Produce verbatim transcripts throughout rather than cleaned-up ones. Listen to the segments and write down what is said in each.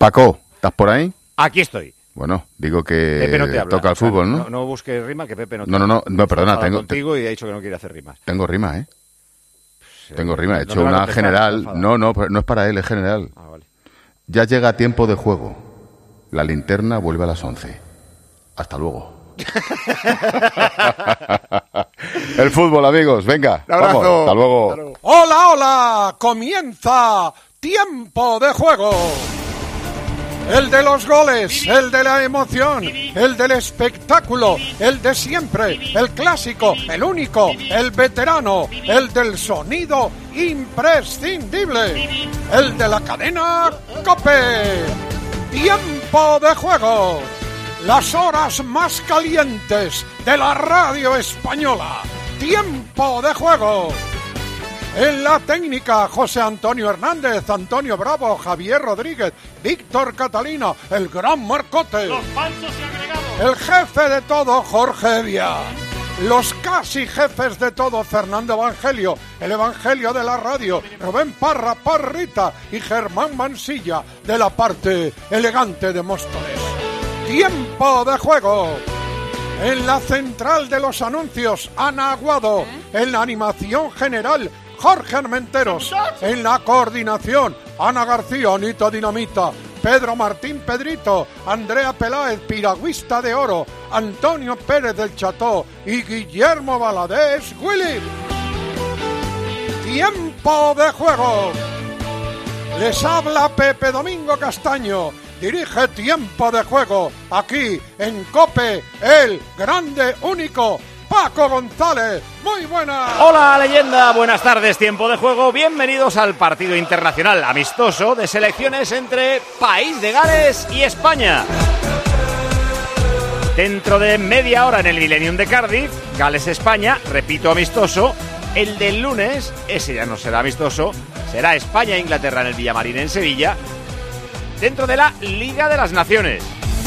Paco, ¿estás por ahí? Aquí estoy. Bueno, digo que Pepe no te habla. toca el fútbol, ¿no? No, no busques rima, que Pepe no te No, no, no, no, perdona, tengo... contigo y ha dicho que no quiere hacer rimas. Tengo rima, ¿eh? Sí, tengo rima, he hecho no una general... No, no, no es para él, es general. Ah, vale. Ya llega tiempo de juego. La linterna vuelve a las once. Hasta luego. El fútbol, amigos, venga. Un abrazo. Vamos, hasta luego. Hasta luego. ¡Hola, hola! Comienza Tiempo de Juego. El de los goles, el de la emoción, el del espectáculo, el de siempre, el clásico, el único, el veterano, el del sonido imprescindible, el de la cadena COPE. Tiempo de Juego. Las horas más calientes de la radio española. Tiempo de Juego. En la técnica, José Antonio Hernández, Antonio Bravo, Javier Rodríguez, Víctor Catalina, el gran Marcote. Los falsos y agregados. El jefe de todo, Jorge Evia. Los casi jefes de todo, Fernando Evangelio, el Evangelio de la radio, Rubén Parra, Parrita y Germán Mansilla, de la parte elegante de Móstoles. Tiempo de Juego. En la central de los anuncios, Ana Aguado. En la animación general, Jorge Armenteros. En la coordinación, Ana García, Anita Dinamita, Pedro Martín Pedrito, Andrea Peláez, Piragüista de Oro, Antonio Pérez del Cható y Guillermo Valadez Willy. Tiempo de Juego. Les habla Pepe Domingo Castaño. Dirige Tiempo de Juego aquí en COPE, el grande, único Paco González. Muy buenas. Hola, leyenda. Buenas tardes, Tiempo de Juego. Bienvenidos al partido internacional amistoso de selecciones entre País de Gales y España. Dentro de media hora en el Millennium de Cardiff, Gales-España, repito, amistoso. El del lunes, ese ya no será amistoso, será España-Inglaterra en el Villamarín en Sevilla, dentro de la Liga de las Naciones.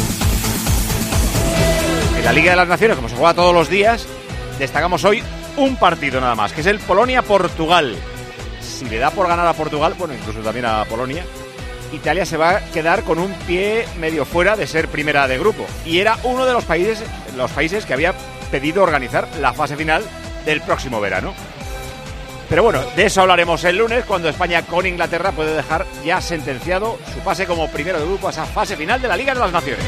En la Liga de las Naciones, como se juega todos los días, destacamos hoy un partido nada más, que es el Polonia-Portugal. Si le da por ganar a Portugal, bueno, incluso también a Polonia, Italia se va a quedar con un pie medio fuera de ser primera de grupo. Y era uno de los países, los países que había pedido organizar la fase final del próximo verano. Pero bueno, de eso hablaremos el lunes, cuando España con Inglaterra puede dejar ya sentenciado su pase como primero de grupo a esa fase final de la Liga de las Naciones.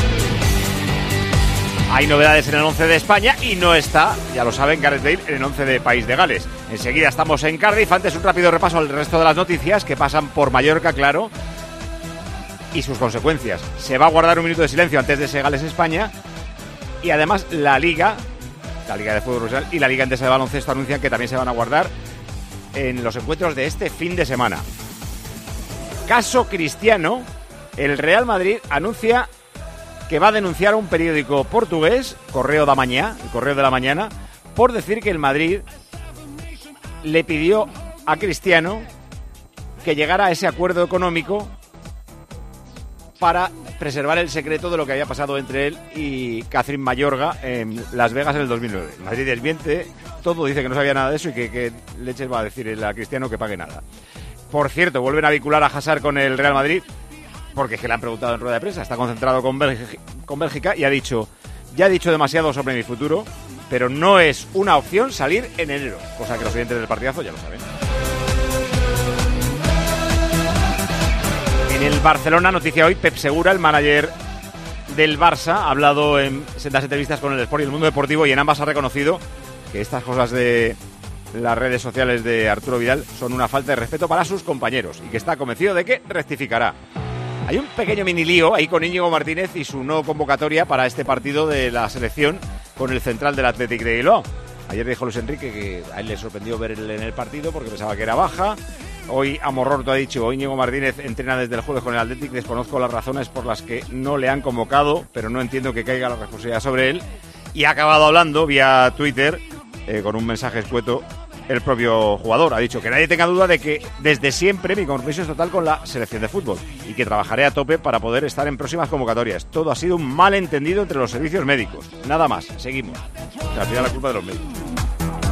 Hay novedades en el once de España y no está, ya lo saben, Gareth Bale en el once de País de Gales. Enseguida estamos en Cardiff. Antes un rápido repaso al resto de las noticias que pasan por Mallorca, claro, y sus consecuencias. Se va a guardar un minuto de silencio antes de ese Gales-España y además la Liga, la Liga de Fútbol Profesional y la Liga Endesa de Baloncesto anuncian que también se van a guardar en los encuentros de este fin de semana. Caso Cristiano, el Real Madrid anuncia que va a denunciar a un periódico portugués, Correo da Mañá, el Correo de la Mañana, por decir que el Madrid le pidió a Cristiano que llegara a ese acuerdo económico para preservar el secreto de lo que había pasado entre él y Catherine Mayorga en Las Vegas en el dos mil nueve. El Madrid desmiente todo, dice que no sabía nada de eso y que, que leches va a decir a Cristiano que pague nada. Por cierto, vuelven a vincular a Hazard con el Real Madrid, porque es que le han preguntado en rueda de prensa, está concentrado con, Bélgica, con Bélgica y ha dicho, ya he dicho demasiado sobre mi futuro, pero no es una opción salir en enero, cosa que los oyentes del partidazo ya lo saben. En el Barcelona, noticia hoy, Pep Segura, el manager del Barça, ha hablado en sendas entrevistas con el Sport y el Mundo Deportivo y en ambas ha reconocido que estas cosas de las redes sociales de Arturo Vidal son una falta de respeto para sus compañeros y que está convencido de que rectificará. Hay un pequeño mini lío ahí con Íñigo Martínez y su no convocatoria para este partido de la selección con el central del Athletic de Bilbao. Ayer dijo Luis Enrique que a él le sorprendió verle en el partido porque pensaba que era baja. Hoy Amororto ha dicho, Íñigo Martínez entrena desde el jueves con el Athletic, desconozco las razones por las que no le han convocado, pero no entiendo que caiga la responsabilidad sobre él. Y ha acabado hablando vía Twitter, eh, con un mensaje escueto, el propio jugador. Ha dicho que nadie tenga duda de que desde siempre mi compromiso es total con la selección de fútbol y que trabajaré a tope para poder estar en próximas convocatorias. Todo ha sido un malentendido entre los servicios médicos. Nada más, seguimos. O sea, al final la culpa de los médicos.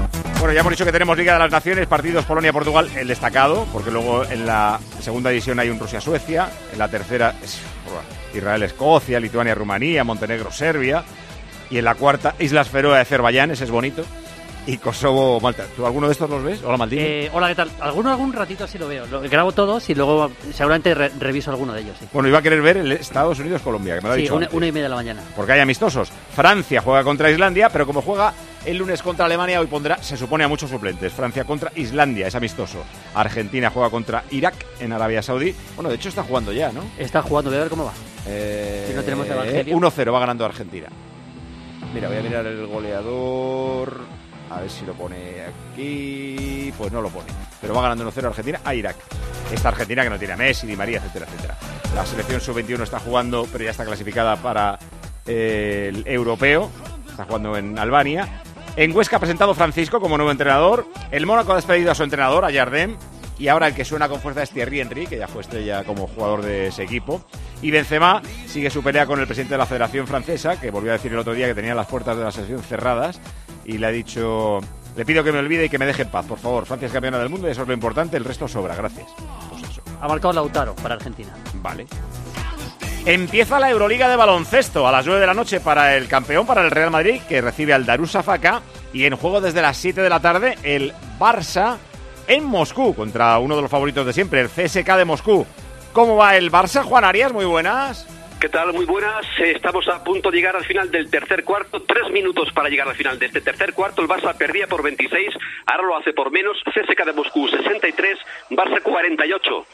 Bueno, ya hemos dicho que tenemos Liga de las Naciones, partidos Polonia-Portugal, el destacado, porque luego en la segunda división hay un Rusia-Suecia, en la tercera es Israel-Escocia, Lituania-Rumanía, Montenegro-Serbia, y en la cuarta Islas Feroe, Azerbaiyán, ese es bonito, y Kosovo-Malta. ¿Tú alguno de estos los ves? Hola, Maldini. Eh, hola, ¿qué tal? Alguno algún ratito sí lo veo. Lo, grabo todos y luego seguramente re, reviso alguno de ellos, sí. Bueno, iba a querer ver el Estados Unidos-Colombia, que me lo ha sí, dicho una, antes. una y media de la mañana. Porque hay amistosos. Francia juega contra Islandia, pero como juega el lunes contra Alemania, hoy pondrá, se supone, a muchos suplentes. Francia contra Islandia, es amistoso. Argentina juega contra Irak en Arabia Saudí. Bueno, de hecho está jugando ya, ¿no? Está jugando, voy a ver cómo va. Eh, si no tenemos Evangelio. uno cero va ganando Argentina. Mira, voy a mirar el goleador. A ver si lo pone aquí. Pues no lo pone. Pero va ganando uno cero Argentina a Irak. Esta Argentina que no tiene a Messi, Di María, etcétera, etcétera. La selección sub veintiuno está jugando, pero ya está clasificada para eh, el europeo. Está jugando en Albania. En Huesca ha presentado Francisco como nuevo entrenador. El Mónaco ha despedido a su entrenador, a Jardem. Y ahora el que suena con fuerza es Thierry Henry, que ya fue estrella como jugador de ese equipo. Y Benzema sigue su pelea con el presidente de la Federación Francesa, que volvió a decir el otro día que tenía las puertas de la selección cerradas. Y le ha dicho: le pido que me olvide y que me deje en paz, por favor. Francia es campeona del mundo y eso es lo importante, el resto sobra, gracias. Pues eso. Ha marcado Lautaro para Argentina. Vale. Empieza la Euroliga de baloncesto a las nueve de la noche para el campeón, para el Real Madrid, que recibe al Darussafaka. Y en juego desde las siete de la tarde, el Barça en Moscú, contra uno de los favoritos de siempre, el C S K de Moscú. ¿Cómo va el Barça, Juan Arias? Muy buenas. ¿Qué tal? Muy buenas. Estamos a punto de llegar al final del tercer cuarto. Tres minutos para llegar al final de este tercer cuarto. El Barça perdía por veintiséis, ahora lo hace por menos. C S K de Moscú sesenta y tres, Barça cuarenta y ocho.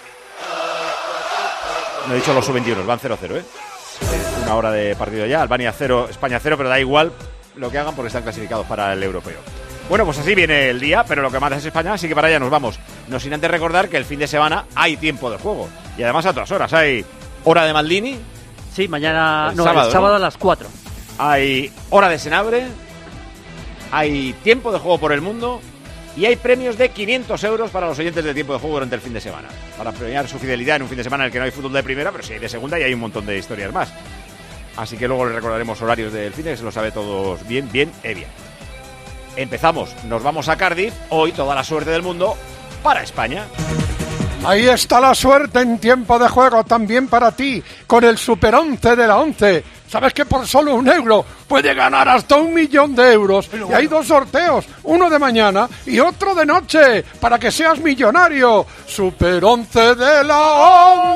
No he dicho los sub veintiuno, van cero cero, ¿eh? Es una hora de partido ya. Albania cero, España cero, pero da igual lo que hagan porque están clasificados para el europeo. Bueno, pues así viene el día, pero lo que manda es España, así que para allá nos vamos. No sin antes recordar que el fin de semana hay tiempo de juego. Y además a todas horas. Hay hora de Maldini. Sí, mañana, el no, sábado, el sábado ¿no? a las cuatro. Hay hora de Senabre. Hay tiempo de juego por el mundo. Y hay premios de quinientos euros para los oyentes de tiempo de juego durante el fin de semana. Para premiar su fidelidad en un fin de semana en el que no hay fútbol de primera, pero sí hay de segunda y hay un montón de historias más. Así que luego les recordaremos horarios del fin de que se lo sabe todos bien, bien, eh, bien. Empezamos, nos vamos a Cardiff. Hoy toda la suerte del mundo para España. Ahí está la suerte en tiempo de juego también para ti, con el Super once de la once. ¿Sabes que por solo un euro puede ganar hasta un millón de euros? Pero bueno. Y hay dos sorteos, uno de mañana y otro de noche, para que seas millonario. Super once de la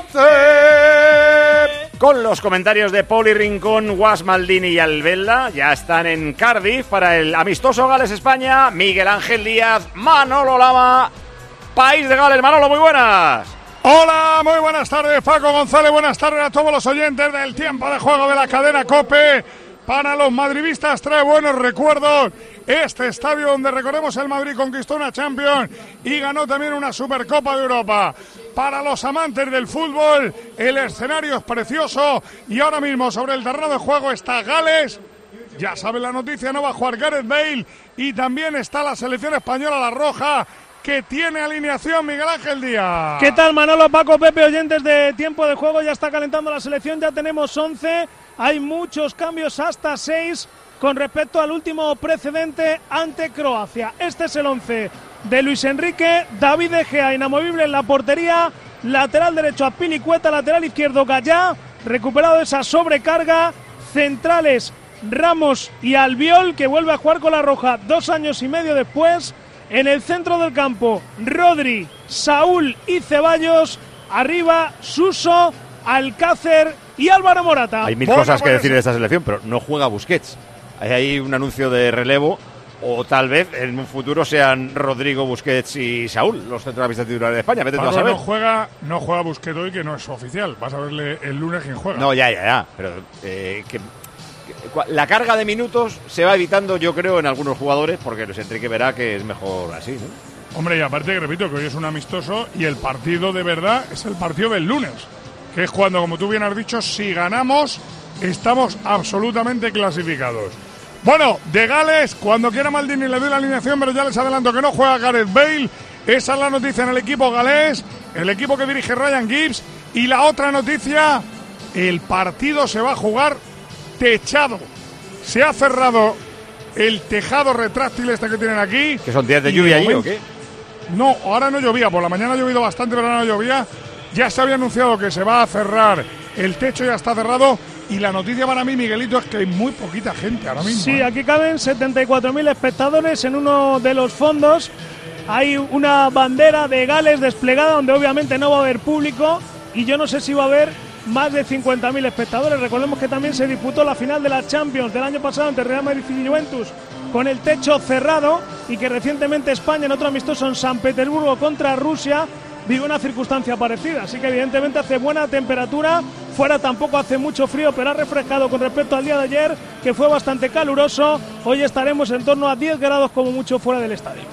once. Con los comentarios de Poli Rincón, Guas Maldini y Albelda, ya están en Cardiff para el amistoso Gales-España. Miguel Ángel Díaz, Manolo Lama, País de Gales. Manolo, muy buenas. Hola, muy buenas tardes, Paco González, buenas tardes a todos los oyentes del tiempo de juego de la cadena COPE. Para los madridistas trae buenos recuerdos este estadio donde, recordemos, el Madrid conquistó una Champions y ganó también una Supercopa de Europa. Para los amantes del fútbol, el escenario es precioso y ahora mismo sobre el terreno de juego está Gales. Ya saben la noticia, no va a jugar Gareth Bale y también está la selección española, la roja, que tiene alineación Miguel Ángel Díaz. ¿Qué tal, Manolo, Paco, Pepe, oyentes de tiempo de juego? Ya está calentando la selección, ya tenemos once, hay muchos cambios, hasta seis con respecto al último precedente ante Croacia. Este es el once de Luis Enrique. David De Gea, inamovible en la portería, lateral derecho Azpilicueta, lateral izquierdo Gallá, recuperado esa sobrecarga, centrales Ramos y Albiol, que vuelve a jugar con la roja dos años y medio después. En el centro del campo, Rodri, Saúl y Ceballos. Arriba, Suso, Alcácer y Álvaro Morata. Hay mil Bueno, cosas que pues, decir de esta selección, pero no juega Busquets. Hay ahí un anuncio de relevo, o tal vez en un futuro sean Rodrigo, Busquets y Saúl los centrocampistas titulares de España. Vete tú a Paco, saber. no juega, no juega Busquets hoy, que no es oficial. Vas a verle el lunes quién juega. No, ya, ya, ya. Pero eh, que, que la carga de minutos se va evitando, yo creo, en algunos jugadores, porque Luis Enrique verá que es mejor así, ¿no? Hombre, y aparte, que repito, que hoy es un amistoso y el partido de verdad es el partido del lunes, que es cuando, como tú bien has dicho, si ganamos, estamos absolutamente clasificados. Bueno, de Gales, cuando quiera Maldini le doy la alineación, pero ya les adelanto que no juega Gareth Bale. Esa es la noticia en el equipo galés, el equipo que dirige Ryan Gibbs. Y la otra noticia, el partido se va a jugar techado. Se ha cerrado el tejado retráctil este que tienen aquí. ¿Que son días de Y lluvia allí momento- o qué? No, ahora no llovía, por la mañana ha llovido bastante, pero ahora no llovía. Ya se había anunciado que se va a cerrar, el techo ya está cerrado y la noticia para mí, Miguelito, es que hay muy poquita gente ahora mismo. Sí, ¿eh? aquí caben setenta y cuatro mil espectadores en uno de los fondos. Hay una bandera de Gales desplegada donde obviamente no va a haber público y yo no sé si va a haber más de cincuenta mil espectadores. Recordemos que también se disputó la final de la Champions del año pasado entre Real Madrid y Juventus con el techo cerrado y que recientemente España en otro amistoso en San Petersburgo contra Rusia vive una circunstancia parecida. Así que evidentemente hace buena temperatura, fuera tampoco hace mucho frío, pero ha refrescado con respecto al día de ayer, que fue bastante caluroso. Hoy estaremos en torno a diez grados como mucho fuera del estadio.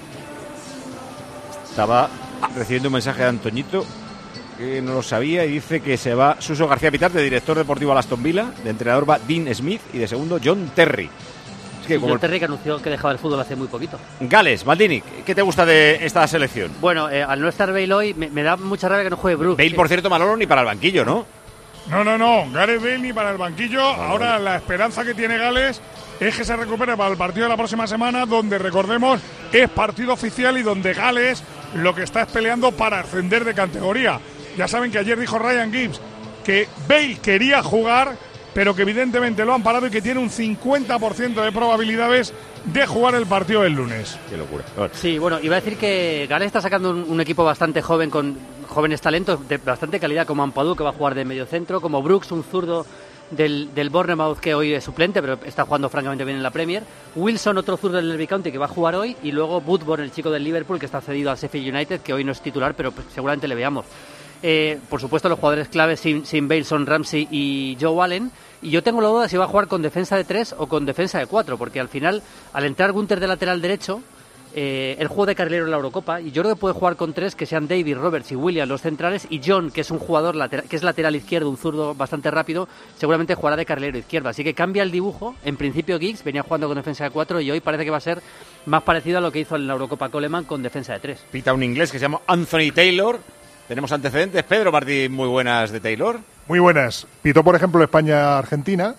Estaba recibiendo un mensaje de Antoñito que no lo sabía y dice que se va Suso García Pitar, de director deportivo al Aston Villa, de entrenador va Dean Smith y de segundo John Terry. Es que Y como John el- Terry, que anunció que dejaba el fútbol hace muy poquito. Gales, Maldini, ¿qué te gusta de esta selección? Bueno, eh, al no estar Bale hoy, me, me da mucha rabia que no juegue Brooks. Bale, por cierto, Manolo, ni para el banquillo, ¿no? No, no, no, Gareth Bale ni para el banquillo. Ahora la esperanza que tiene Gales es que se recupere para el partido de la próxima semana, donde, recordemos, es partido oficial y donde Gales lo que está es peleando para ascender de categoría. Ya saben que ayer dijo Ryan Gibbs que Bale quería jugar, pero que evidentemente lo han parado y que tiene un cincuenta por ciento de probabilidades de jugar el partido del lunes. Qué locura. Sí, bueno, iba a decir que Gales está sacando un, un equipo bastante joven, con jóvenes talentos de bastante calidad, como Ampadu, que va a jugar de medio centro, como Brooks, un zurdo del, del Bournemouth, que hoy es suplente, pero está jugando francamente bien en la Premier. Wilson, otro zurdo del Derby County, que va a jugar hoy, y luego Woodburn, el chico del Liverpool, que está cedido al Sheffield United, que hoy no es titular, pero pues, seguramente le veamos. Eh, por supuesto, los jugadores claves sin, sin Bale son Ramsey y Joe Allen. Y yo tengo la duda si va a jugar con defensa de tres o con defensa de cuatro, porque al final, al entrar Gunter de lateral derecho, eh, él jugó de carrilero en la Eurocopa, y yo creo que puede jugar con tres, que sean David, Roberts y William los centrales, y John, que es un jugador lateral, que es lateral izquierdo, un zurdo bastante rápido, seguramente jugará de carrilero izquierdo. Así que cambia el dibujo. En principio Giggs venía jugando con defensa de cuatro y hoy parece que va a ser más parecido a lo que hizo en la Eurocopa Coleman con defensa de tres. Pita un inglés que se llama Anthony Taylor. Tenemos antecedentes. Pedro Martín, muy buenas de Taylor. Muy buenas. Pitó, por ejemplo, España-Argentina.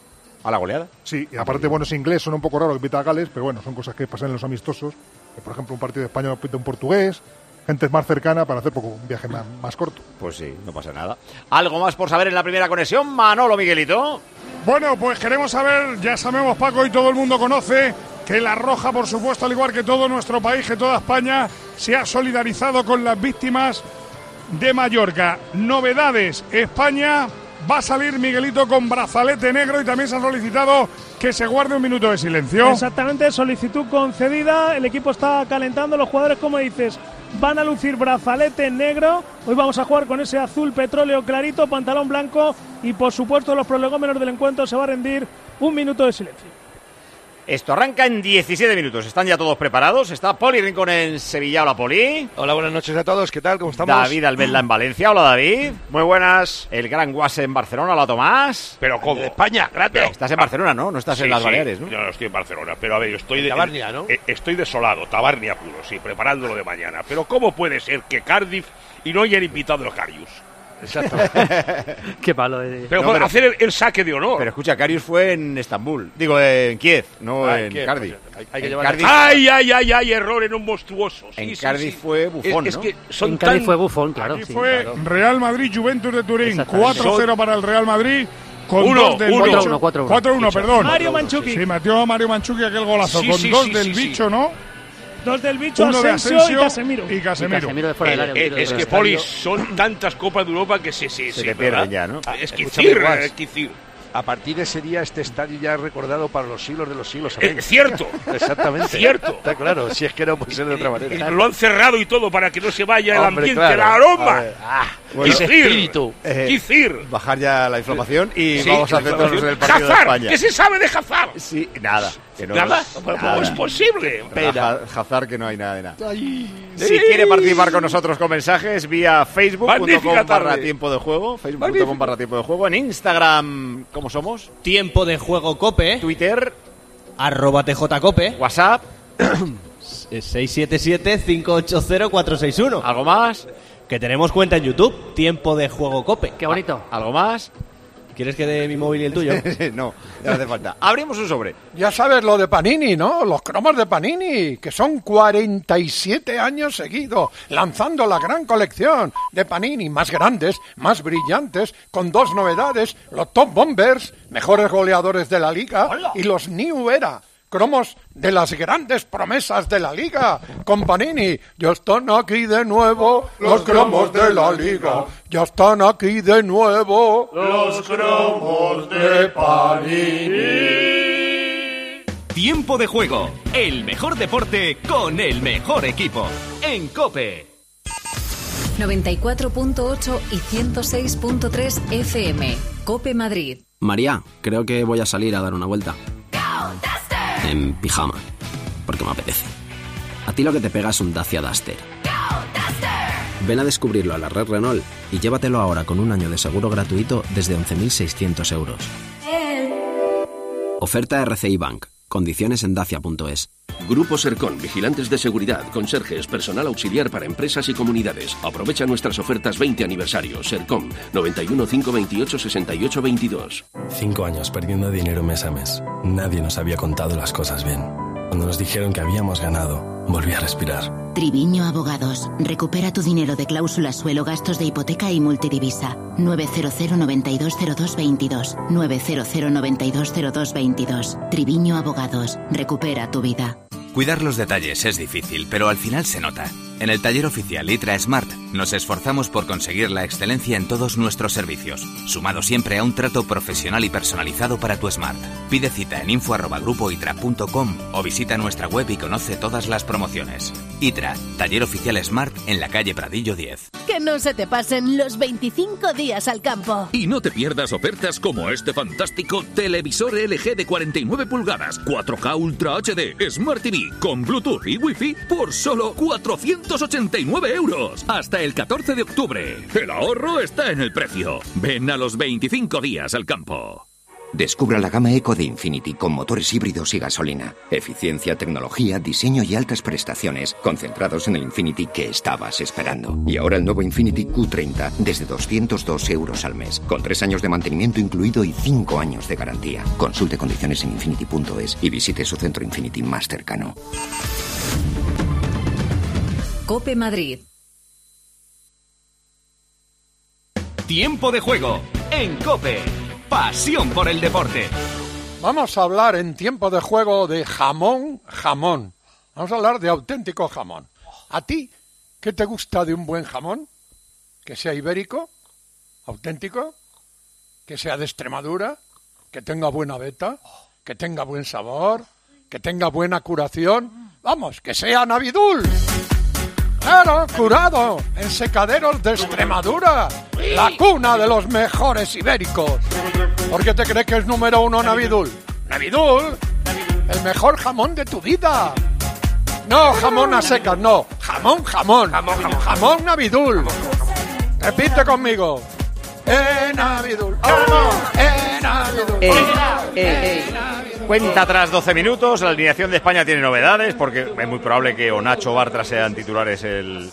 A la goleada. Sí, y aparte, bueno, es inglés, son un poco raro que pita a Gales, pero bueno, son cosas que pasan en los amistosos. Que, por ejemplo, un partido de España pita un portugués, gente más cercana para hacer poco, un viaje más, más corto. Pues sí, no pasa nada. ¿Algo más por saber en la primera conexión? Manolo, Miguelito. Bueno, pues queremos saber, ya sabemos, Paco, y todo el mundo conoce, que La Roja, por supuesto, al igual que todo nuestro país, que toda España, se ha solidarizado con las víctimas de Mallorca. Novedades, España va a salir, Miguelito, con brazalete negro y también se ha solicitado que se guarde un minuto de silencio. Exactamente, solicitud concedida. El equipo está calentando. Los jugadores, como dices, van a lucir brazalete negro. Hoy vamos a jugar con ese azul petróleo clarito, pantalón blanco y, por supuesto, los prolegómenos del encuentro se va a rendir un minuto de silencio. Esto arranca en diecisiete minutos. ¿Están ya todos preparados? Está Poli Rincón en Sevilla. Hola, Poli. Hola, buenas noches a todos. ¿Qué tal? ¿Cómo estamos? David Albelda en Valencia. Hola, David. Muy buenas. El Gran Guase en Barcelona. Hola, Tomás. Pero ¿cómo? De España, gracias. Estás en Barcelona, ¿no? No estás Sí, en las sí. Baleares, ¿no? Yo no estoy en Barcelona, pero a ver, yo estoy de... Tabarnia, ¿no? eh, Estoy desolado, Tabarnia puro, sí, preparándolo de mañana. Pero ¿cómo puede ser que Cardiff y no hayan invitado a Carius? Exacto. Qué palo. Eh. Pero, No, por pero- hacer el, el saque de honor. Pero escucha, Karius fue en Estambul. Digo, en Kiev, no Ah, en ¿qué? Cardiff. Pues, hay- hay que En llevar- Cardiff, Ay, ay, ay, ay, error en un monstruoso. Sí, en sí, Cardiff sí. fue Buffon, es, es ¿no? que son En Cádiz tan... fue Buffon, claro. Aquí sí, fue claro. Real Madrid, Juventus de Turín, Exactamente. cuatro cero para el Real Madrid, con Uno, dos del uno. bicho. cuatro uno, cuatro uno. cuatro uno, perdón. Mario Mandzukic. Sí, metió a Mario Mandzukic aquel golazo, Sí, con sí, dos sí, del sí, sí. bicho, ¿no? Dos del bicho, Uno de Asensio, Asensio y Casemiro. y Y Casemiro. Casemiro de fuera del Eh, área. un eh, tiro es de que, estadio. Poli, son tantas Copas de Europa que sí, sí, Se sí. te pierden ¿verdad? ya, ¿no? Ah, Es Escúchame, Kicir, Guas. eh, Kicir. A partir de ese día, este estadio ya es recordado para los siglos de los siglos. Eh, ¿sabéis? cierto. Exactamente. Cierto. Está claro, si es que no puede ser de otra manera. Lo han cerrado y todo para que no se vaya el Hombre, ambiente, el claro. aroma. A ver, ah, Bueno, ese Kicir. espíritu. Eh, Kicir. Bajar ya la inflamación y Sí, vamos a la centrarnos en el información. partido de Hazard, España. ¿qué se sabe de Hazard? Sí, nada. Que no, ¿Nada? nada. ¿Cómo es posible? Ha- Hazard, que no hay nada de nada. Si quiere participar con nosotros con mensajes, vía facebook punto com Magnífica barra tarde. tiempo de juego, facebook punto com barra tiempo de juego, en Instagram, ¿cómo somos? Tiempo de juego cope, Twitter, arroba tjcope, WhatsApp, seis siete siete, cinco ocho cero, cuatro seis uno. ¿algo más? Que tenemos cuenta en YouTube, Tiempo de juego cope. Qué bonito. ¿Algo más? ¿Quieres que dé mi móvil y el tuyo? No, no hace falta. Abrimos un sobre. Ya sabes lo de Panini, ¿no? Los cromos de Panini, que son cuarenta y siete años seguidos, lanzando la gran colección de Panini, más grandes, más brillantes, con dos novedades, los Top Bombers, mejores goleadores de la liga, ¡hola!, y los New Era, cromos de las grandes promesas de la liga. Con Panini, ya están aquí de nuevo los cromos de la liga. Ya están aquí de nuevo los cromos de Panini. Tiempo de juego, el mejor deporte con el mejor equipo. En COPE. noventa y cuatro punto ocho y ciento seis punto tres F M. COPE Madrid. María, creo que voy a salir a dar una vuelta. En pijama, porque me apetece. A ti lo que te pega es un Dacia Duster. Ven a descubrirlo a la red Renault y llévatelo ahora con un año de seguro gratuito desde once mil seiscientos euros. Oferta R C I Bank. Condiciones en dacia punto es. Grupo Sercon, vigilantes de seguridad, conserjes, personal auxiliar para empresas y comunidades. Aprovecha nuestras ofertas veinte aniversario. Sercon, noventa y uno, cinco veintiocho, sesenta y ocho veintidós. Cinco años perdiendo dinero mes a mes. Nadie nos había contado las cosas bien. Cuando nos dijeron que habíamos ganado, volví a respirar. Triviño Abogados. Recupera tu dinero de cláusula suelo, gastos de hipoteca y multidivisa. nueve cero cero, noventa y dos cero dos veintidós. nueve cero cero, noventa y dos cero dos veintidós. Triviño Abogados. Recupera tu vida. Cuidar los detalles es difícil, pero al final se nota. En el taller oficial ITRA Smart nos esforzamos por conseguir la excelencia en todos nuestros servicios, sumado siempre a un trato profesional y personalizado para tu Smart. Pide cita en info arroba grupo itra punto com o visita nuestra web y conoce todas las promociones. ITRA, taller oficial Smart en la calle Pradillo diez. Que no se te pasen los veinticinco días al campo. Y no te pierdas ofertas como este fantástico televisor L G de cuarenta y nueve pulgadas, cuatro K Ultra H D, Smart T V, con Bluetooth y Wi-Fi por solo cuatrocientos ochenta y nueve euros. Hasta el catorce de octubre. El ahorro está en el precio. Ven a los veinticinco días al campo. Descubra la gama Eco de Infiniti con motores híbridos y gasolina. Eficiencia, tecnología, diseño y altas prestaciones concentrados en el Infiniti que estabas esperando. Y ahora el nuevo Infiniti Q treinta desde doscientos dos euros al mes, con tres años de mantenimiento incluido y cinco años de garantía. Consulte condiciones en infiniti punto es y visite su centro Infiniti más cercano. COPE Madrid. Tiempo de juego en COPE. Pasión por el deporte. Vamos a hablar en tiempo de juego de jamón, jamón. Vamos a hablar de auténtico jamón. ¿A ti qué te gusta de un buen jamón? ¿Que sea ibérico? ¿Auténtico? ¿Que sea de Extremadura? ¿Que tenga buena veta? ¿Que tenga buen sabor? ¿Que tenga buena curación? Vamos, que sea Navidul. Claro, curado, en secaderos de Extremadura, la cuna de los mejores ibéricos. ¿Por qué te crees que es número uno Navidul? Navidul, el mejor jamón de tu vida. No jamón a secas, no, jamón, jamón, jamón, jamón, jamón Navidul. Repite conmigo. Eh, Navidul, oh, eh, Navidul. Eh, eh, eh. Cuenta atrás doce minutos, la alineación de España tiene novedades porque es muy probable que o Nacho o Bartra sean titulares el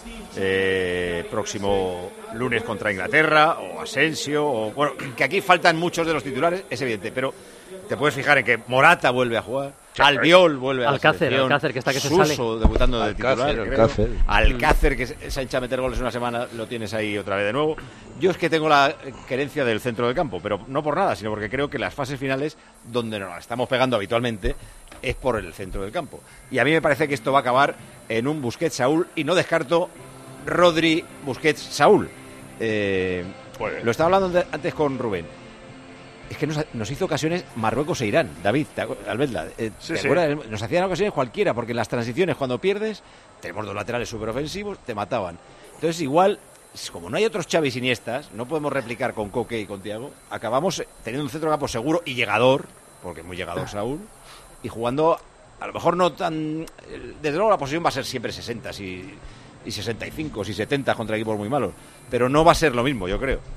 eh, próximo lunes contra Inglaterra, o Asensio, o bueno, que aquí faltan muchos de los titulares, es evidente, pero te puedes fijar en que Morata vuelve a jugar, Albiol vuelve a la Alcácer, selección, Alcácer, que está que se Suso, sale. debutando de Alcácer, titular, creo. Alcácer. Alcácer, que se hincha a meter goles una semana, lo tienes ahí otra vez de nuevo. Yo es que tengo la querencia del centro del campo, pero no por nada, sino porque creo que las fases finales, donde nos estamos pegando habitualmente, es por el centro del campo. Y a mí me parece que esto va a acabar en un Busquets-Saúl, y no descarto Rodri, Busquets, Saúl. Eh, lo estaba hablando de, antes con Rubén. Es que nos, nos hizo ocasiones Marruecos e Irán, David, Albedla. Eh, sí, ¿te sí. acuerdas? Nos hacían ocasiones cualquiera, porque en las transiciones, cuando pierdes, tenemos dos laterales superofensivos, te mataban. Entonces, igual, como no hay otros Xavis Iniestas, no podemos replicar con Coque y con Thiago, acabamos teniendo un centro de campo seguro y llegador, porque es muy llegador Saúl, y jugando, a lo mejor no tan... Desde luego la posesión va a ser siempre sesenta, si, y sesenta y cinco, si setenta contra equipos muy malos, pero no va a ser lo mismo, yo creo.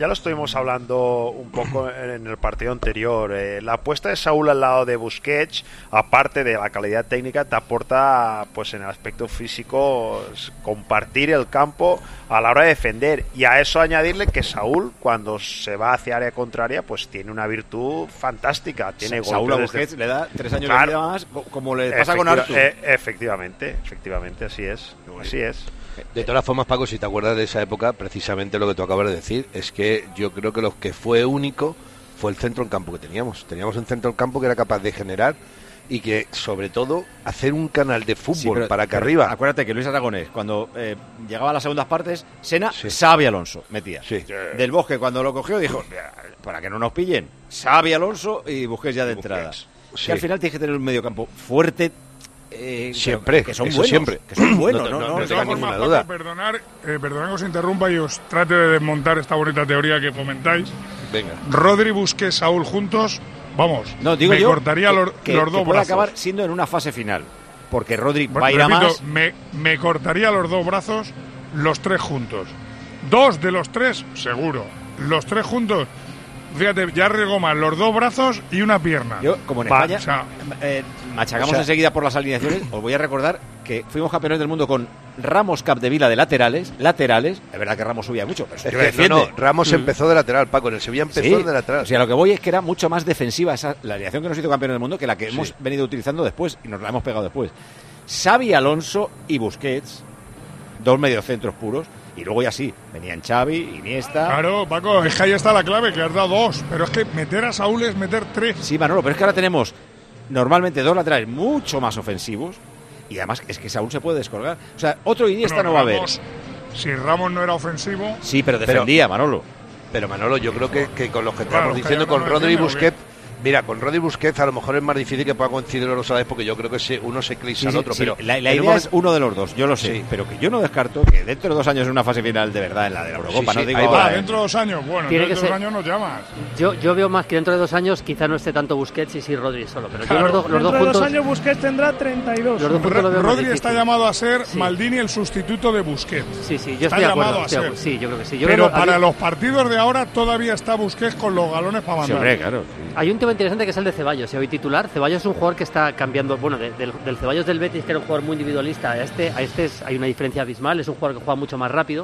ya lo estuvimos hablando un poco en el partido anterior. Eh, la apuesta de Saúl al lado de Busquets, aparte de la calidad técnica, te aporta, pues en el aspecto físico, compartir el campo a la hora de defender. Y a eso añadirle que Saúl, cuando se va hacia área contraria, pues tiene una virtud fantástica. Tiene Saúl a Busquets le da tres años claro. de vida más, como le pasa con Artur. Eh, efectivamente, efectivamente, así es. Así es. De todas formas, Paco, si te acuerdas de esa época, precisamente lo que tú acabas de decir es que yo creo que lo que fue único fue el centro en campo que teníamos. Teníamos un centro en campo que era capaz de generar y que, sobre todo, hacer un canal de fútbol sí, pero, para que arriba. Acuérdate que Luis Aragonés, cuando eh, llegaba a las segundas partes, Sena, sí. Xavi Alonso metía. Sí. Del Bosque, cuando lo cogió, dijo, para que no nos pillen, Xavi Alonso y Busquets ya de Busquets. entrada. Sí. Que al final tienes que tener un mediocampo fuerte. Eh, siempre, que son eso buenos, siempre. Que son buenos, no, no, no, no, no, no tengo ninguna duda. Perdonar, eh, perdonad que os interrumpa y os trate de desmontar esta bonita teoría que comentáis. Venga. Rodri, Busquets, Saúl juntos, vamos, no, digo me yo cortaría que, los, que, los que dos puede brazos. acabar siendo en una fase final, porque Rodri bueno, va a ir repito, a más. Me, me cortaría los dos brazos, los tres juntos. Dos de los tres, seguro. Los tres juntos. Fíjate, ya arriesgo más los dos brazos y una pierna. Yo, como en Va, España, o sea, eh, machacamos o sea, enseguida por las alineaciones, os voy a recordar que fuimos campeones del mundo con Ramos, Capdevila de laterales, laterales, es verdad que Ramos subía mucho, pero, pero es que no, no, Ramos mm. empezó de lateral, Paco, en el Sevilla empezó sí, de lateral. O sea, lo que voy es que era mucho más defensiva esa, la alineación que nos hizo campeones del mundo que la que sí. hemos venido utilizando después, y nos la hemos pegado después. Xavi Alonso y Busquets, dos mediocentros puros. Y luego ya sí, venían Xavi, Iniesta... Claro, Paco, es que ahí está la clave, que has dado dos. Pero es que meter a Saúl es meter tres. Sí, Manolo, pero es que ahora tenemos normalmente dos laterales mucho más ofensivos. Y además es que Saúl se puede descolgar. O sea, otro Iniesta bueno, no va Ramos, a haber. Si Ramos no era ofensivo... Sí, pero defendía, pero, Manolo. Pero Manolo, yo creo que, que con lo que claro, estamos diciendo con Rodri y Busquets... Mira, con Rodri Busquets a lo mejor es más difícil que pueda coincidir los a la vez porque yo creo que se, uno se eclipsa sí, al otro. Sí, pero la, la idea momento... es uno de los dos, yo lo sé. Sí. Pero que yo no descarto que dentro de dos años en una fase final de verdad en la de la Eurocopa, sí, no sí, digo ahora, ahora, dentro de dos años, bueno, Tiene dentro de dos ser... años nos llamas. Yo, yo veo más que dentro de dos años quizá no esté tanto Busquets y sí Rodri solo. Pero claro, yo los, do, los dentro dos de juntos... dos años Busquets tendrá treinta y dos. Los dos juntos lo veo Rodri está llamado a ser sí. Maldini el sustituto de Busquets. Sí, sí, yo está estoy de llamado acuerdo, a ser. Sí, yo creo que sí. Yo pero creo para hay... los partidos de ahora todavía está Busquets con los galones para mandar. Sí, hombre, claro. Sí. Hay un tema interesante que es el de Ceballos, si hoy titular. Ceballos es un jugador que está cambiando, bueno, de, del, del Ceballos del Betis, que era un jugador muy individualista, a este, a este es, hay una diferencia abismal, es un jugador que juega mucho más rápido,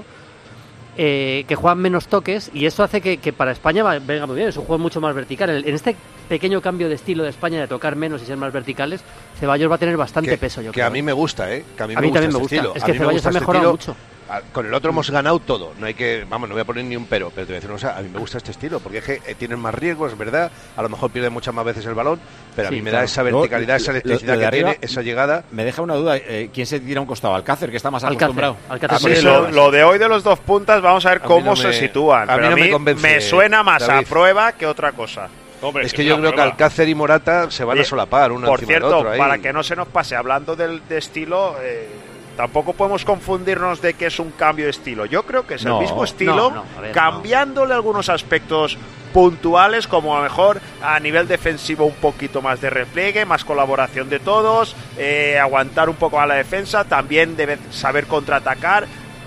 eh, que juega menos toques, y eso hace que, que para España va, venga muy bien, es un juego mucho más vertical. En, en este pequeño cambio de estilo de España, de tocar menos y ser más verticales, Ceballos va a tener bastante que, peso, yo que creo. Que a mí me gusta, ¿eh? Que a mí, a me mí gusta también me este gusta, estilo. es que a mí Ceballos me ha mejorado mucho. Con el otro hemos ganado todo, no hay que, vamos, no voy a poner ni un pero, pero te voy a decir una cosa, a mí me gusta este estilo, porque es que eh, tienen más riesgos, es verdad, a lo mejor pierden muchas más veces el balón, pero sí, a mí me claro. da esa verticalidad, no, esa electricidad lo, lo que arriba, tiene, esa llegada. Me deja una duda, eh, ¿quién se tira a un costado? Alcácer, que está más Alcácer, acostumbrado. Alcácer, sí, lo, lo de hoy de los dos puntas, vamos a ver a cómo no me, se sitúan, a pero mí, no a mí me, convence, me suena más David. a prueba que otra cosa. Hombre, es que yo creo prueba. que Alcácer y Morata se van Bien, a solapar uno por encima cierto, del otro. Ahí. Para que no se nos pase, hablando del, de estilo, eh, tampoco podemos confundirnos de que es un cambio de estilo. Yo creo que es no, el mismo estilo, no, no, ver, cambiándole no. algunos aspectos puntuales, como a lo mejor a nivel defensivo un poquito más de repliegue, más colaboración de todos, eh, aguantar un poco a la defensa, también debe saber contraatacar.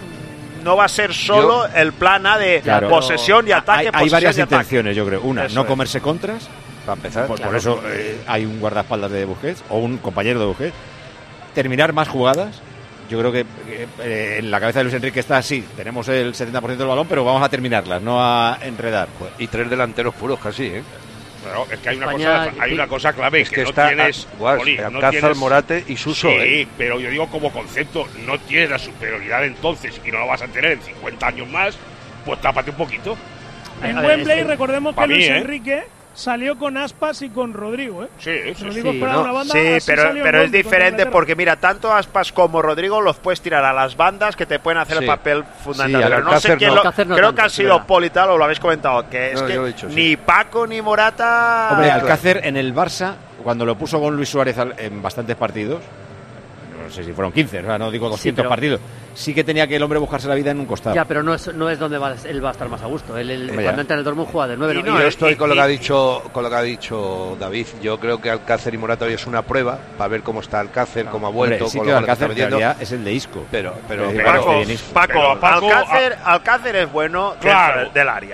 No va a ser solo yo, el plan A de claro, posesión y ataque. Hay, posesión hay varias y ataque. intenciones, yo creo. Una, eso no es. comerse contras, para empezar. Por, claro. por eso eh, hay un guardaespaldas de Busquets o un compañero de Busquets. Terminar más jugadas. Yo creo que eh, en la cabeza de Luis Enrique está así. Tenemos el setenta por ciento del balón, pero vamos a terminarlas, no a enredar. Pues, y tres delanteros puros casi, ¿eh? Claro, es que hay una, cosa, hay una cosa clave, es que, que no está tienes... Poli, no tienes Morate y Suso, Sí, ¿eh? pero yo digo como concepto, no tienes la superioridad entonces y no la vas a tener en cincuenta años más, pues tápate un poquito. En Wembley, recordemos que mí, Luis ¿eh? Enrique salió con Aspas y con Rodrigo, ¿eh? Sí, sí, Rodrigo sí. no, una banda, sí pero, pero es diferente porque, mira, tanto Aspas como Rodrigo los puedes tirar a las bandas que te pueden hacer sí. el papel fundamental. Sí, pero no sé quién no. lo, no creo tanto, que ha sido Poli, tal, o lo habéis comentado, que es no, que dicho, ni sí. Paco ni Morata... Hombre, Alcácer en el Barça, cuando lo puso con Luis Suárez en bastantes partidos, no sé si fueron quince, o sea, no digo doscientos sí, pero... partidos, sí que tenía que el hombre buscarse la vida en un costado. Ya, pero no es, no es donde va, él va a estar más a gusto. Él, él cuando entra en el Dortmund juega de nueve. Y no, yo estoy con lo que ha dicho con lo que ha dicho David. Yo creo que Alcácer y Morata hoy es una prueba para ver cómo está Alcácer, no, cómo ha vuelto. Hombre, el sitio de Alcácer en realidad es el de Isco. Pero, pero, pero Paco, Paco, pero Paco Alcácer, Alcácer es bueno claro, del área.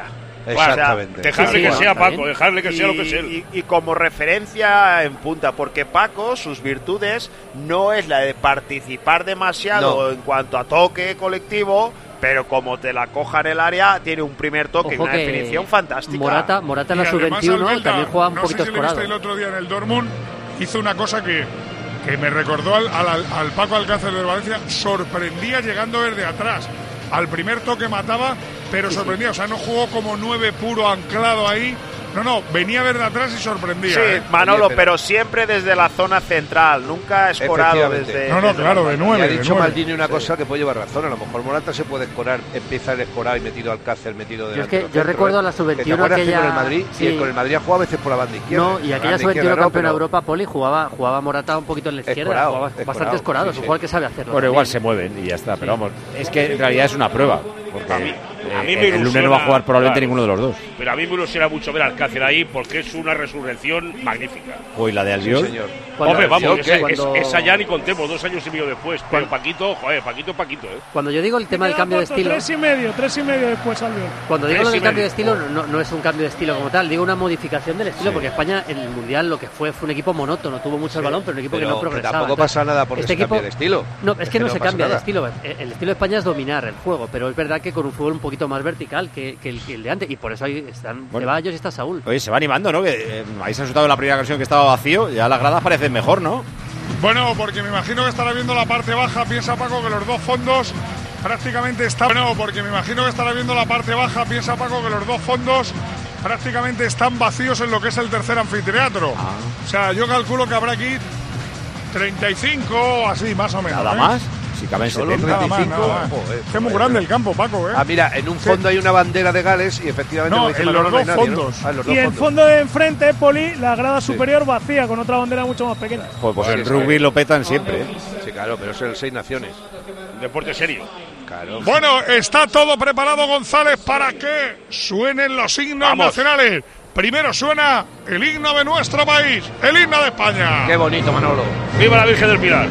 Exactamente. O sea, dejarle que sea Paco, dejarle que y, sea lo que es él. Y, y como referencia en punta, porque Paco, sus virtudes no es la de participar demasiado no. en cuanto a toque colectivo, pero como te la coja en el área, tiene un primer toque y una definición fantástica. Morata, Morata en la sub veintiuno también juega un no poquito sé si escorado. El otro día en el Dortmund hizo una cosa que, que me recordó al, al, al Paco Alcácer del Valencia, sorprendía llegando desde atrás. Al primer toque mataba, pero sorprendía, o sea, no jugó como nueve puro anclado ahí. No, no, venía desde atrás y sorprendía. Sí, ¿eh? Manolo, Oye, pero... pero siempre desde la zona central, nunca escorado desde... No, no, desde claro, de nueve. Ha dicho nueve. Maldini una cosa sí. que puede llevar razón. A lo mejor Morata se puede escorar, empieza el escorado y metido al Alcácer, metido de. Yo es que yo centro, recuerdo a la sub veintiuno aquella. Con el Madrid, sí. y con el Madrid ha jugado a veces por la banda izquierda. No, y aquella sub veintiuno campeón de Europa, Poli, jugaba, jugaba Morata un poquito en la izquierda, escorado, jugaba escorado, bastante escorado, sí, es un jugador que sabe hacerlo. Bueno, igual se mueven y ya está, pero vamos, es que en realidad es una prueba. Porque a mí, a mí eh, me el lunes no va a jugar probablemente claro, ninguno de los dos. Pero a mí me ilusiona mucho ver al Alcácer ahí porque es una resurrección magnífica. Uy, la de Albiol. Sí, señor. Hombre, vamos, es, cuando... es, es allá ni contemos, dos años y medio después. Pero Paquito, joder, Paquito, Paquito, ¿eh? Cuando yo digo el tema del cambio foto, de estilo. Tres y medio, tres y medio después Albiol. Cuando digo lo del cambio de estilo, no, no es un cambio de estilo como tal, digo una modificación del estilo, sí. porque España en el Mundial lo que fue fue un equipo monótono, tuvo mucho sí. el balón, pero un equipo pero que no progresaba. Tampoco Entonces, pasa nada por este ese equipo, cambio de estilo. No, es que, es que no, no se cambia nada. de estilo. El estilo de España es dominar el juego, pero es verdad que con un fútbol un poquito más vertical que, que, el, que el de antes, y por eso ahí están bueno. Ceballos y está Saúl. Oye, se va animando, ¿no? Que eh, ahí se ha asustado en la primera canción que estaba vacío, ya las gradas parecen mejor, ¿no? Bueno, porque me imagino que estará viendo la parte baja, piensa Paco que los dos fondos prácticamente están... Bueno, porque me imagino que estará viendo la parte baja, piensa Paco que los dos fondos prácticamente están vacíos en lo que es el tercer anfiteatro. Ah. O sea, yo calculo que habrá aquí treinta y cinco o así, más o menos. ¿Nada ¿eh? más? Si caben setenta. Nada más, nada más. Joder, es muy grande el campo, Paco, ¿eh? Ah, mira, en un fondo sí. hay una bandera de Gales y efectivamente... No, en los dos fondos. ¿no? Ah, los y dos el fondos. Fondo de enfrente, Poli, la grada sí. superior vacía, con otra bandera mucho más pequeña. Joder, pues el rugby lo petan siempre, ¿eh? Sí, claro, pero es el Seis Naciones. Deporte serio. Claro. Bueno, está todo preparado, González, para que suenen los himnos Vamos. nacionales. Primero suena el himno de nuestro país, el himno de España. Qué bonito, Manolo. ¡Viva la Virgen del Pilar!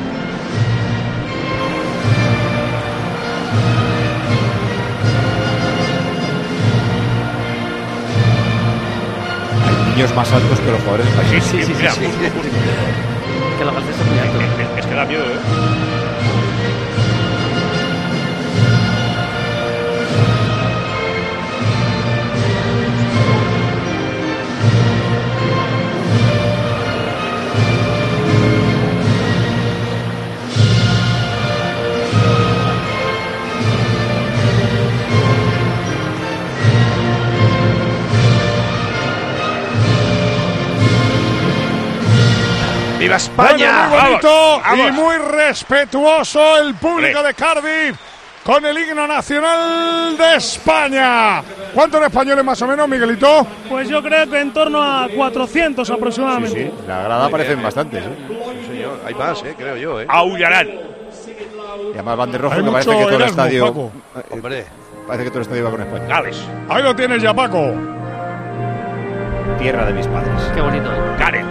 Niños más altos que los jugadores españoles. Sí, sí, sí. sí, sí, sí. Que los galceses son muy altos. Es, es que da miedo, ¿eh? ¡Viva España! Bueno, muy bonito ¡Vamos! Y muy respetuoso el público de Cardiff con el himno nacional de España. ¿Cuántos españoles más o menos, Miguelito? Pues yo creo que en torno a cuatrocientos aproximadamente. Sí, sí. La grada parecen bastantes, ¿eh? Sí, señor. Hay más, ¿eh? Creo yo, ¿eh? Aullarán. Y además van de rojo, que parece que todo el estadio... Paco. Hombre, parece que todo el estadio va con España. Gales. Ahí lo tienes ya, Paco. Tierra de mis padres. Qué bonito, ¿eh? Gales.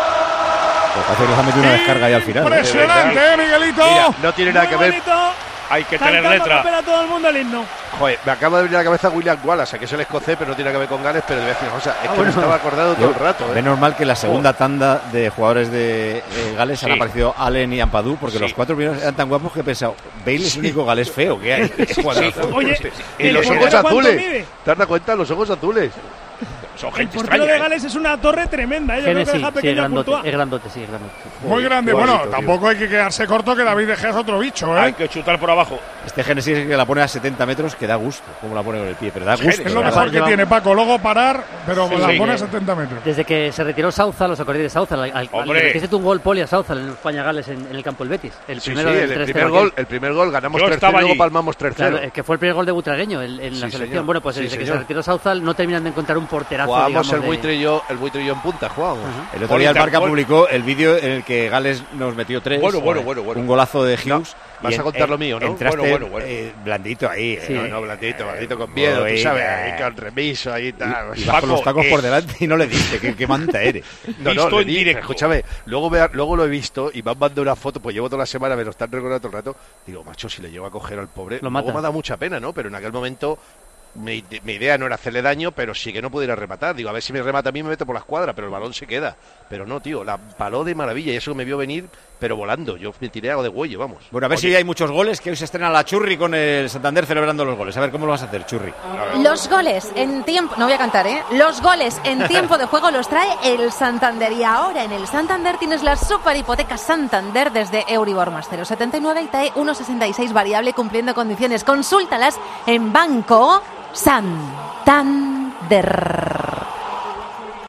Nos ha metido una descarga ahí al final. Impresionante, ¿eh, Miguelito? Mira, no tiene nada Muy que ver. bonito. Hay que tener Cantando letra. a todo el mundo el himno. Joder, me acaba de venir a la cabeza William Wallace, que es el escocés, pero no tiene que ver con Gales, pero te voy a decir una cosa, es Ah, que bueno. me estaba acordando todo el rato. ¿eh? Es normal que en la segunda tanda de jugadores de eh, Gales Sí. han aparecido Allen y Ampadu, porque Sí. los cuatro primeros eran tan guapos que he pensado, Bale es el único galés feo que hay. Cuando- Sí. Oye, Y los ¿el ojos portero cuánto azules. mide? ¿Te has dado cuenta? Los ojos azules. Son El gente portero extraña, de ¿eh? Gales es una torre tremenda, ¿eh? Yo creo Genes, que sí, deja sí, es pequeño a grandote, Courtois. es grandote, sí, es grandote. Muy grande. Qué Bueno, bonito, tío. tampoco hay que quedarse corto, que David De Gea es otro bicho, ¿eh? Hay que chutar por abajo. Este Genesis es que la pone a setenta metros, que da gusto, como la pone con el pie, pero da gusto. Genesis, Es lo ¿verdad? mejor que Lleva- tiene Paco. Luego parar, pero Sí, la sí. pone a setenta metros. Desde que se retiró Southall, los acordáis de Southall, al, al, Hombre. le metiste un gol poli a Southall en España-Gales en, en el campo del Betis. El Sí, primero sí, del el, el tres cero primer aquel. gol, el primer gol ganamos Yo tres cero estaba y luego allí. palmamos tres cero. Claro, eh, que fue el primer gol de Butragueño en, en la Sí, selección. señor. Bueno, pues Sí, desde que señor. se retiró Southall no terminan de encontrar un porterazo. Jugábamos digamos, el de- buitre y yo, el buitre y yo en punta, jugábamos. El otro día el Bonita, Barca gol. publicó el vídeo en el que Gales nos metió tres. Bueno, bueno, bueno, bueno. Un golazo de Hughes. vas y a en- contar lo en- mío, ¿no? Entraste Bueno, bueno, bueno. eh, blandito ahí. Sí. eh, No, no, blandito, blandito con miedo, tú Oiga. sabes, ahí con remiso, ahí tal. Y vas con Paco, los tacos eh, por delante y no le diste. ¿Qué, qué manta eres? No, no, Visto le en di- directo. escúchame, luego, me, luego lo he visto y me han mandado una foto, pues llevo toda la semana, me lo están recordando todo el rato. Digo, macho, si le llevo a coger al pobre, Lo luego mata. me ha dado mucha pena, ¿no? Pero en aquel momento mi, mi idea no era hacerle daño, pero sí que no pudiera rematar. Digo, a ver si me remata a mí me meto por la escuadra, pero el balón se queda. Pero no, tío, la paró de maravilla y eso me vio venir, pero volando. Yo me tiré algo de huello, vamos. Bueno, a ver Oye, si hay muchos goles, que hoy se estrena la Churri con el Santander celebrando los goles. A ver cómo lo vas a hacer, Churri. Los goles en tiempo... No voy a cantar, ¿eh? Los goles en tiempo de juego los trae el Santander. Y ahora en el Santander tienes la super hipoteca Santander desde Euribor más cero coma setenta y nueve y T A E uno coma sesenta y seis variable cumpliendo condiciones. Consúltalas en Banco Santander.